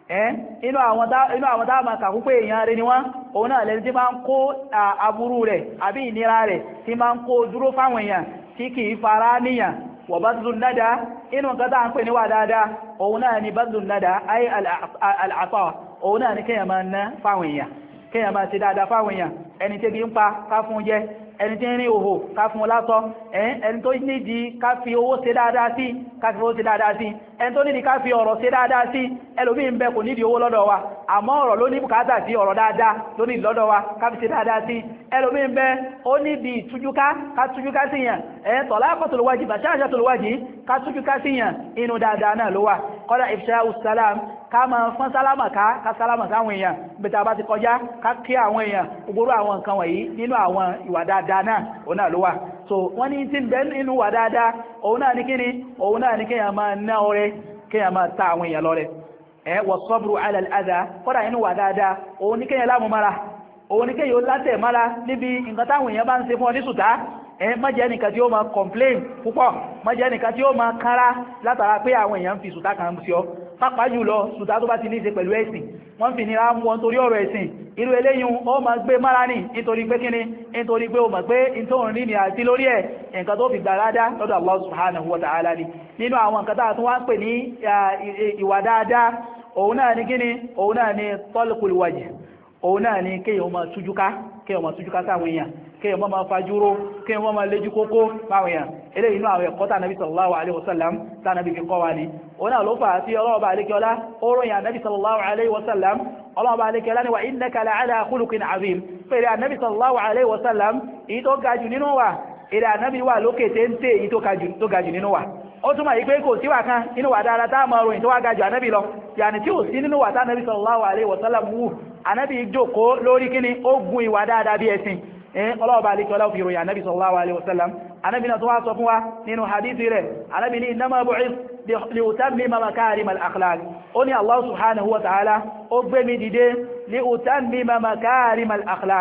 inú àwọn tá máa kàkú pé èèyàn rẹ̀ ni wọ́n. òun náà lẹ́ni tí máa ń kó aburú rẹ̀ àbí ìnira rẹ̀ tí máa ń kó dúró fáwọn èèyàn tí kìí fara níyàn. wa badlun nada, inú nǹkan tá ń pè níwà dáadáa òun náà ni badlun nada ay al-ata, òun náà ni kéèyàn máa ná fáwọn èèyàn, kéèyàn máa ṣe dáadáa fáwọn èèyàn. ẹni tí bí ń pa ká fún jẹ, ẹni tí ń rí òhò ká fún lásọ, ẹni tó nídìí ká fi owó ṣe dáadáa sí ká fi owó ṣe dáadáa sí, ẹni tó nídìí ká fi ọ̀rọ̀ ṣe dáadáa sí. ẹlòmíì ń bẹ kò nídìí owó lọ́dọ̀ wa àmọ́ ọ̀rọ̀ ló ní bùkátà sí, ọ̀rọ̀ dáadáa ló nídìí lọ́dọ̀ wa ká fi ṣe dáadáa sí. ẹlòmíì ń bẹ ó nídìí tújúká ká tújúká sí yàn, ẹ̀ talaqatul wajh bashashatul wajh ká tújúká sí yàn, inú dáadáa náà ló wà. kọ́dà ifsha'us salam ká máa fọ́n sálámà ká ká sálámà káwọn èèyàn bẹ̀tà bá ti kọjá ká kí àwọn èèyàn gbogbo àwọn nǹkan wọ̀nyí nínú àwọn ìwà dáadáa náà òun náà ló wà. so wọ́n ní tí ń bẹ nínú wà dáadáa òun náà ní kíni òun náà ní kéèyàn máa ná ọrẹ, kéèyàn máa ta àwọn èèyàn lọ́rẹ. ẹ wa sabru ala al-adha, kọ́dà inú wà dáadáa òun ní kéèyàn lámú mara, òun ní kéèyàn ó látẹ̀ mara níbi nǹkan táwọn èèyàn bá ń ṣe fún ọ ní sùtá. ẹ má jẹ́ nìkan tí ó máa complain púpọ̀, má jẹ́ nìkan tí ó máa kára látara pé àwọn èèyàn ń fi sùtá kan sí ọ. pápá jùlọ sùtá tó bá ti ní ṣe pẹ̀lú ẹ̀sìn, wọ́n fi nira mú wọn torí ọ̀rọ̀ ẹ̀sìn, irú eléyìn ó máa gbé mára ní nítorí pé kíni, nítorí pé ó mọ̀ pé ìtòrùn ní ní àti lórí ẹ̀ nǹkan tó fi gbàrádá lọ́dọ̀ Allah subhanahu wa ta'ala ni. nínú àwọn nǹkan tá tún wá ń pè ní ìwà dáadáa òun náà ni kíni, òun náà ni talqul wajh, òun náà ni kéèyàn máa tújúká, kéèyàn máa tújúká sáwọn èèyàn, kéèyàn máa fajúró, kéèyàn máa léjú kókó fáwọn èèyàn. eléyìí inú àwọn ẹ̀kọ́ tá nàbí sallallahu alaihi wasallam tá nàbí fi kọ́ wa ni. òun náà ló fà á sí ọlọ́ọ̀bà alékiọlá ó ròyìn ànábì sallallahu alaihi wasallam, ọlọ́ọ̀bà alékiọlá ni wa innaka la'ala khuluqin azim, pèrè ànábì sallallahu alaihi wasallam èyí tó gajù nínú wa, èrè ànábì wà lókè téńté èyí tó gajù nínú wa. ó túnmọ̀ yí pé kò síwà kan inú wà dáadáa tá máa ròyìn tó wá gajù ànábì lọ, yàní tí ò sí nínú wà tá ànábì sallallahu alaihi wasallam wù. ànábì jókòó lórí kíni ó gun ìwà dáadáa bí ẹ̀sìn. ọlọ́ọ̀bà alékiọlá fi ròyìn ànábì sallallahu alaihi wasallam. ànábì náà tó wá sọ fún wa nínú hadithi rẹ̀, ànábì ní innama bu'ithtu li utammima makarim al-akhlaq. ó ní Allah subhanahu wa ta'ala ó gbé mi dìde li utammima makarim al-akhlaq,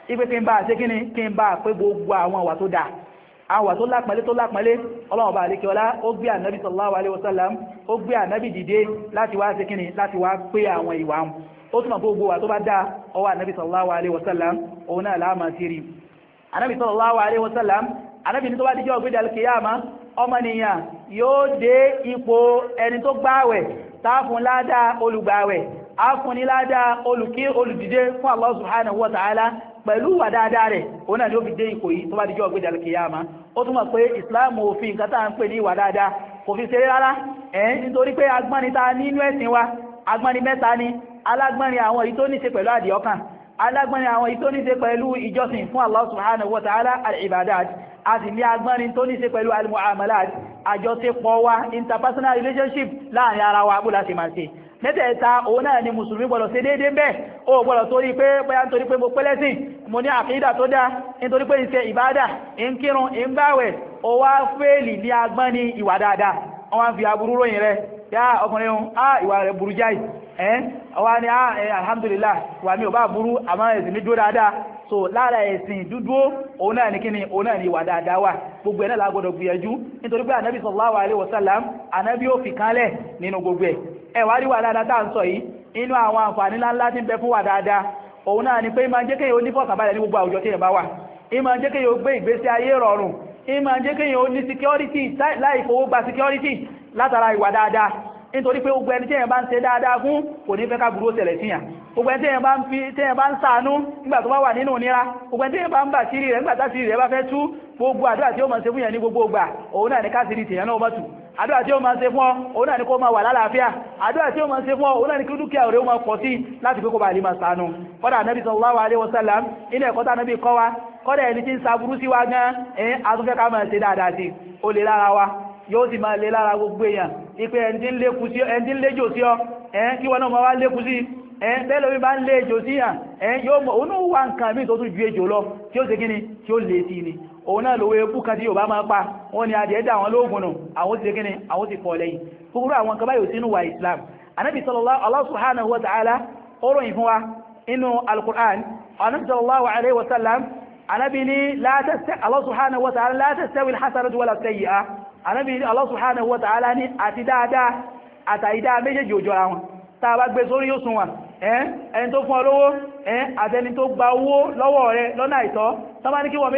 ipe kí n bá ṣe kíni kí n bá pé gbogbo àwọn ìwà tó dáa àwọn ìwà tó lápẹẹlẹ tó lápẹẹlẹ ọlọ́run bá àlékè ọlá ó gbé ànábì sallallahu alaihi wasallam ó gbé ànábì dìde láti wá ṣe kíni láti wá pé àwọn ìwà wọn ó túnmọ̀ gbogbo wa tó bá dá ọwọ́ ànábì sallallahu alaihi wasallam òun náà láàmà sí rí ànábì sallallahu alaihi wasallam ànábì ní tó bá díjọ́ ògbédà al-qiyama ọmọnìyàn yóò dé ipò ẹni tó gbáwẹ̀ táàfún ládá olùgbàwẹ̀ áfún ní ládá olùkí olùdìde fún Allah subhanahu wa ta'ala pẹ̀lú wà dáadáa rẹ̀ òun náà ni ó fi dé ipò yìí tó bá díjọ́ ògbédà al-qiyama ó túnmọ̀ pé Islam òfin nǹkan tá à ń pè ní ìwà dáadáa kò fi ṣeré rárá ẹ̀ nítorí pé agbọ́nita nínú ẹ̀sìn wa agbọ́ni mẹ́ta ni alágbọ́nrin àwọn èyí tó ní ṣe pẹ̀lú àdìọ́kàn alágbọ́nrin àwọn èyí tó ní ṣe pẹ̀lú ìjọsìn fún Allah subhanahu wa ta'ala al-ibadat a sì ní agbọ́nrin tó ní ṣe pẹ̀lú al-mu'amalat àjọṣepọ̀ wa interpersonal relationship láàrin ara wa bó la ṣe máa ṣe mẹ́tẹ̀ẹ̀ta òun náà ni mùsùlùmí gbọ́dọ̀ ṣe déédéé bẹ́ẹ̀ ó gbọ́dọ̀ torí pé bóyá nítorí pé mo pẹ́lẹ́sìn mo ní àkídà tó dá nítorí pé ìṣe ìbádà ń kírun ń gbààwẹ̀ ó wá fẹ́ẹ̀lì ní agbọ́ni ìwà dáadáa wọ́n wá fi aburú ròyìn rẹ̀ yá ọkùnrin ohun á ìwà rẹ̀ burú jáì ẹ́n ọwá ní alhamdulillah wà mí ò bá burú àmọ́ ẹ̀sìn mi dúró dáadáa so lára ẹ̀sìn dúdú òun náà ní kíni òun náà ní ìwà dáadáa wà gbogbo ẹ̀ náà la gbọdọ̀ gbìyànjú nítorí pé ànábì sallallahu alaihi wasallam ànábì ó fi kánlẹ̀ nínú gbogbo ẹ̀ ẹ wá rí wà dáadáa tá à ń sọ yìí inú àwọn àǹfààní ńláńlá tí ń bẹ fún wà dáadáa òun náà ni pé máa jẹ́ kéèyàn ó ní fọ̀kànbalẹ̀ ní gbogbo àwùjọ tí èèyàn bá wà ìmọ̀ jẹ́ kéèyàn ó gbé ìgbésí ayé rọrùn ìmọ̀ jẹ́ kéèyàn ó ní security láì fowó gba security látara ìwà dáadáa nítorí pé gbogbo ẹni tí èyàn bá ń ṣe dáadáa fún kò ní fẹ́ ká burú ṣẹlẹ̀ síyàn gbogbo ẹni tí èyàn bá ń fi tí èyàn bá ń ṣàánú nígbà tó bá wà nínú ìnira gbogbo ẹni tí èyàn bá ń bà sírí rẹ̀ nígbà tásírí rẹ̀ bá fẹ́ tú gbogbo àdúrà tí ó máa ṣe fún yẹn ní gbogbo ìgbà òun náà ní kásìrí tèèyàn náà mọ́tù àdúrà tí ó máa ṣe fún ọ òun náà ní kó máa wà lálàáfíà àdúrà tí ó máa ṣe fún ọ òun náà ní kí dúkìá rẹ̀ ó máa pọ̀ sí láti pé kó bá lè máa ṣàánú kọ́dà Ànábì sallallahu alaihi wasallam ilé ẹ̀kọ́ tá Ànábì kọ́ wa kọ́dà ẹni tí ń ṣaburú sí wa gan ẹ̀yìn àtúnfẹ́ ká máa ṣe dáadáa sí ó lè lára wa yóò sì máa lè lára gbogbo èèyàn ipé ẹni tí ń léjò sí ọ ẹ̀yìn kí wọ́n náà máa wá lékú sí ẹ̀yìn bẹ́ẹ̀ lómi bá ń lé ejò sí yàn ẹ̀yìn yóò mọ̀ òun náà wà nǹkan mí tó tún ju ejò lọ tí ó ṣe kíni tí ó lè sí ni òun náà lówó ebú kan tí yóò bá máa pa wọ́n ni adìẹ dá àwọn lóògùn nù àwọn ti ṣe kíni àwọn ti kọ̀ lẹ́yìn gbogbo àwọn kan báyìí sínú wa Islam Ànábì sallallahu Allah subhanahu wa ta'ala ó ròyìn fún wa inú al-Qur'an Ànábì sallallahu alaihi wa sallam Ànábì ní la tastawi Allah subhanahu wa ta'ala la tastawi al-hasanatu wala as-sayyi'ah Ànábì ní Allah subhanahu wa ta'ala ní àti dáadáa àtàìdá méjèèjì òjò ara wọn tá bá gbé sórí yóò sún wa ẹni tó fún ọlọ́wọ́ àtẹni tó gba owó lọ́wọ́ rẹ̀ lọ́nà àìtọ́ tọ́bá ní kí wọ́n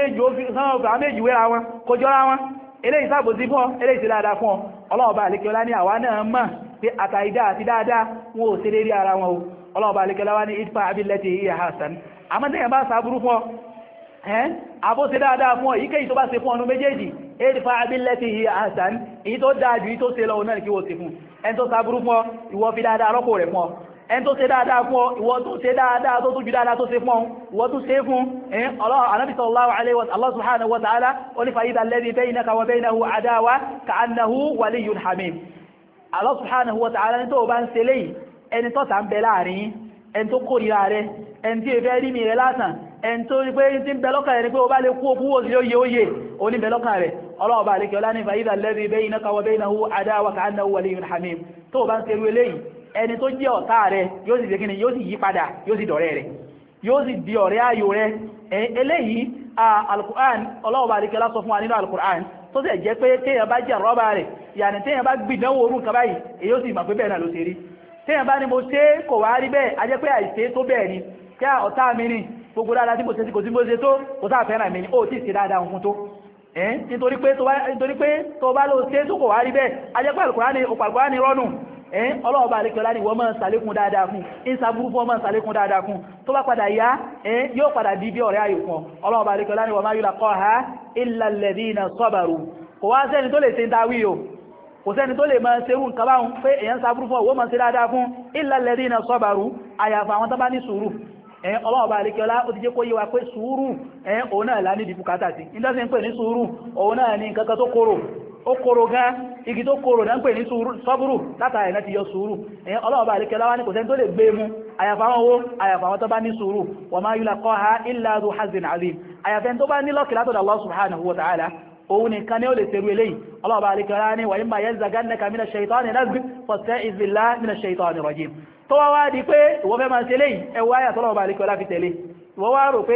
méjì wéra wọn kò jọra wọn eléyìí ṣàbòsí fún ọ eléyìí sí dáadáa fún ọ ọlọ́ọ̀bá àlékẹ́ọlá ní àwa náà mọ̀ pé àtàìdá àti dáadáa wọn ò sí lérí ara wọn o ọlọ́ọ̀bá àlékẹ́ọlá wá ní idfa billati hiya hasan àmọ́tẹ́yàn bá sàbúrú fún ọ ẹ́n àbó ṣe dáadáa fún ọ èyíkéyìí tó bá ṣe fún ọnù méjèèjì idfa billati hiya hasan èyí tó dáa jù èyí tó ṣe lọ náà kí wọ́n ṣe fún ẹni tó sàbúrú fún ọ ìwọ fi dáadáa rọ́pò rẹ̀ fún ọ ẹni tó ṣe dáadáa fún ọ ìwọ tó ṣe dáadáa tó túnjú dáadáa tó ṣe fún ọ ìwọ tó ṣe fún ẹ̀yìn Ànábì sallallahu alaihi wa Allah subhanahu wa ta'ala ó ní fa idha alladhi baynaka wa baynahu adawa ka'annahu waliyyun hamim Allah subhanahu wa ta'ala ní tó bá ń ṣe léyìí ẹni tó ta ń bẹ láàrin ẹni tó kórìíra rẹ ẹni tí ìfẹ́ rí mi rẹ lásán ẹni tó rí pé tí ń bẹ lọ́kàn rẹ̀ ni pé ó bá lè kú òkú wò sí óye óye ó ní bẹ lọ́kàn rẹ̀ ọlọ́ọ̀bá àlékẹ́ ọlá ní fa idha alladhi baynaka wa baynahu adawa ka'annahu waliyyun hamim tó bá ń ṣe rú eléyìí ẹni tó jẹ́ ọ̀tá rẹ̀ yóò sì jẹ́kíní yóò sì yí padà yóò sì dọ̀rẹ́ rẹ̀ yóò sì di ọ̀rẹ́ ayò rẹ̀ eléyìí al-Qur'an ọlọ́ọ̀bá àríkẹ́lá sọ fún wa nínú al-Qur'an tó sì jẹ́ pé téèyàn bá jẹ́ rọ́bà rẹ̀ yàní téèyàn bá gbìdánwò orú nǹkan báyìí èyí ó sì mọ̀ pé bẹ́ẹ̀ náà ló ṣe rí téèyàn bá ní mo ṣe kò wá rí bẹ́ẹ̀ a jẹ́ pé àìṣe tó bẹ́ẹ̀ ni kí ọ̀tá mi ní gbogbo dáadáa tí mo ṣe kò sí mo ṣe tó kò sáà fẹ́ràn mi ní ó tí ì ṣe dáadáa òun tó nítorí pé tó bá ló ṣe tó kò wá rí bẹ́ẹ̀ a jẹ́ pé al-Qur'an ni rọ́nù ẹ̀yìn ọlọ́ọ̀bá àríkẹ́ọlá ní wọ́n máa sàlékún dáadáa fún ìsàbúrú fún ọmọ sàlékún dáadáa fún tó bá padà yá ẹ̀yìn yóò padà di bí ọ̀rẹ́ ayò fún ọlọ́ọ̀bá àríkẹ́ọlá ní wa ma yulaqaha illa alladhina sabaru kò wá sẹ́ni tó lè ṣe dáwí o kò sẹ́ni tó lè máa ṣerú nǹkan báhùn pé èyàn sàbúrú fún ọwọ́ máa ṣe dáadáa fún illa alladhina sabaru àyàfà àwọn tó bá ní sùúrù ẹ̀yìn ọlọ́ọ̀bá àríkẹ́ọlá ó ti jẹ́ kó yé wa pé sùúrù ẹ̀yìn òun náà lá ní ìdìbùkátà sí ìdásí ń pè ní sùúrù òun náà ní nǹkan kan tó kóró ó kóró gan igi tó kóró náà ń pè ní sọ́bùrù látàrí ẹ̀nà ti yọ sùúrù ẹ̀yìn ọlọ́ọ̀bá àríkẹ́lá wá ní kò sẹ́ni tó lè gbé mú àyàfàwọn owó àyàfàwọn tó bá ní sùúrù wa ma yulaqaha illa dhu hazzin azim àyàfẹ́ tó bá ní lọ́kì látọ̀dọ̀ Allah subhanahu wa ta'ala òun nìkan ni ó lè ṣerú eléyìí ọlọ́ọ̀bá àríkẹ́lá ní wa imma yanzaghannaka minash shaytani nazghun fasta'iz billahi minash shaytani rajim tó wá wá di pé ìwọ fẹ́ máa ṣe léyìí ẹwọ ayà tọ́lọ́ọ̀bá àríkẹ́lá fi tẹ̀lé ìwọ wá rò pé ẹ̀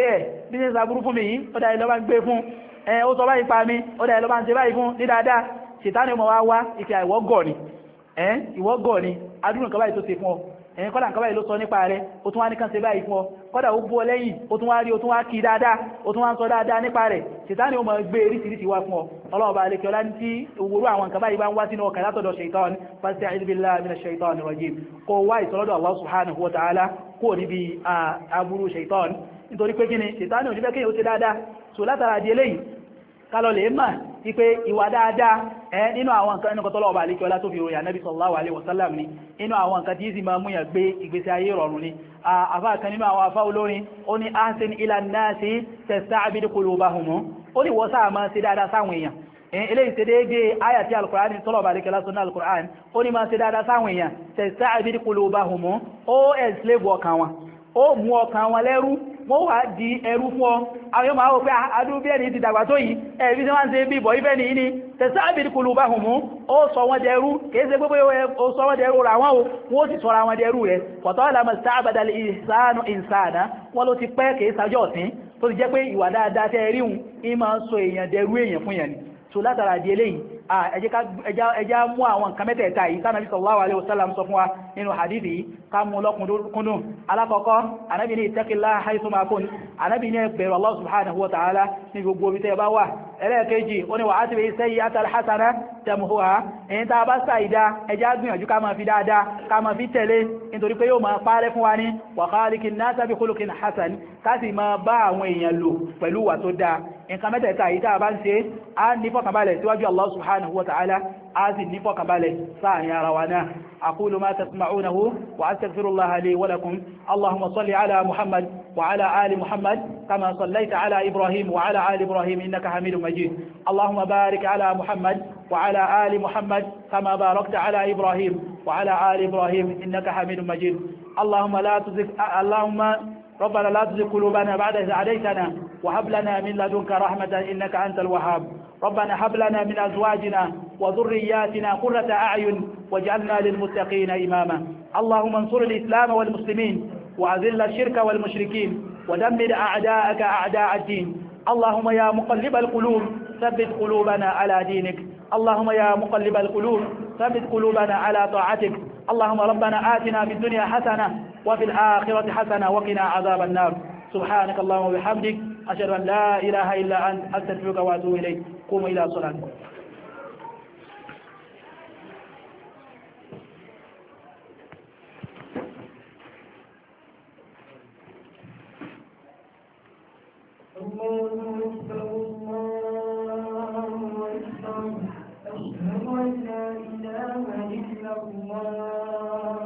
bí ṣe ń sàbúrú fún mi yìí ó dá ilọ́ bá ń gbé fún ẹ ó sọ báyìí pa mi ó dá ilọ́ bá ń ṣe báyìí fún ní dáadáa ṣètánì ọmọ wa wá ìfẹ́ ìwọ́gọ̀ ni ẹ̀ ìwọ́gọ̀ ni adúrún nǹkan báyìí tó ṣe fún ọ ẹ̀yìn kọ́dà nǹkan báyìí ló sọ nípa rẹ̀ ó tún wá ní kàn ṣe báyìí fún ọ kọ́dà ó bú ọ lẹ́yìn ó tún wá rí ó tún wá kí dáadáa ó tún wá ń sọ dáadáa nípa rẹ̀ ṣètánì ó máa gbé eríṣiríṣi wá fún ọ ọlọ́run bá lékè ọlá ní tí òwúrú àwọn nǹkan báyìí bá ń wá sínú ọkàn látọ̀dọ̀ ṣètánì fasta'idh billahi minash shaitanir rajim kó wá ìsọlọ́dọ̀ Allah subhanahu wa ta'ala kó níbi aburú ṣètánì nítorí pé kíni ṣètánì ò ní fẹ́ kéèyàn ó ṣe dáadáa so látara di eléyìí kálọ̀ lè mà sí pé ìwà dáadáa ẹ nínú àwọn nǹkan ẹnu kọtọ́lọ̀ ọba àlíkẹ́ ọlá tó fi ròyìn ànábì sallallahu alaihi wasallam ni nínú àwọn nǹkan tí sì máa múyàn gbé ìgbésí ayé rọrùn ni àfáà kan nínú àwọn afá olórin ó ní ahsin ila nnasi tasta'bid qulubahum ó ní wọ́n sáà máa ṣe dáadáa sáwọn èèyàn eléyìí ṣe déédé ayà tí alkùránì tọ́lọ̀ bá lékẹ́lá sọ́nà alkùránì ó ní máa ṣe dáadáa sáwọn èèyàn tasta'bid qulubahum ó enslave ọkàn wọn ó mú ọkàn wọn lẹ́rú wọ́n wà di ẹrú fún ọ àwọn yóò máa wò pé adúrú bí ẹni ti dàgbà tó yìí ẹ̀bí tí wọ́n ń ṣe bí bọ̀ ibẹ̀ ní ní tẹ̀sáàbìrì qulubahum ó sọ wọ́n dẹrú kìí ṣe gbogbo ó sọ wọ́n dẹrú ra wọ́n wọ́n sì sọ́ra wọn dẹrú rẹ̀ wata'alama sta'bada al-insanu insana wọ́n ló ti pẹ́ kìí sájọ́ ọ̀sìn tó ti jẹ́ pé ìwà dáadáa tẹ́ ríhun ìmọ̀ sọ èèyàn dẹrú èèyàn fún yẹn ni so látara di eléyìí ẹjá mú àwọn nǹkan mẹ́tẹ̀ẹ̀ta yìí tánàbí sallallahu alaihi wasallam sọ fún wa nínú hadithi ká mú lọ́kùnkúndùn alákọ̀ọ́kọ́ anábi ní ittaqillaha haythu ma kun anábi ní bẹ̀rù Allah subhanahu wa ta'ala ní gbogbo omi tẹ́ bá wà ẹlẹ́ẹ̀kejì ó ní wa atbi sayyi'ata al-hasana tamhuha èyí tá a bá sàìdá ẹjá gbìyànjú ká máa fi dáadáa ká máa fi tẹ̀lé nítorí pé yóò máa parẹ́ fún wa ní wa khaliqin nasa bi khuluqin hasan ká sì máa bá àwọn èèyàn lò pẹ̀lú wà tó dáa nǹkan mẹ́tẹ̀ẹ̀ta yìí tá a bá ń ṣe á ní fọkànbalẹ̀ síwájú Allah subhanahu wa ta'ala á sì ní fọkànbalẹ̀ sáàrin ara wa náà aqulu ma tasma'unahu wa astaghfirullaha li wa lakum allahumma salli ala muhammad wa ala ali muhammad kama sallaita ala ibrahim wa ala ali ibrahim innaka hamidum majid allahumma barik ala muhammad wa ala ali muhammad kama barakta ala ibrahim wa ala ali ibrahim innaka hamidum majid allahumma la tuzigh allahumma ربنا لا تزغ قلوبنا بعد إذ هديتنا وهب لنا من لدنك رحمة إنك أنت الوهاب ربنا هب لنا من أزواجنا وذرياتنا قرة أعين واجعلنا للمتقين إماما اللهم انصر الإسلام والمسلمين وأذل الشرك والمشركين ودمر أعداءك أعداء الدين اللهم يا مقلب القلوب ثبت قلوبنا على دينك اللهم يا مقلب القلوب ثبت قلوبنا على طاعتك اللهم ربنا آتنا في الدنيا حسنة وفي الآخرة حسنة وقنا عذاب النار سبحانك اللهم وبحمدك أشهد أن لا إله إلا أنت أستغفرك وأتوب إليك قوموا إلى صلاتكم الله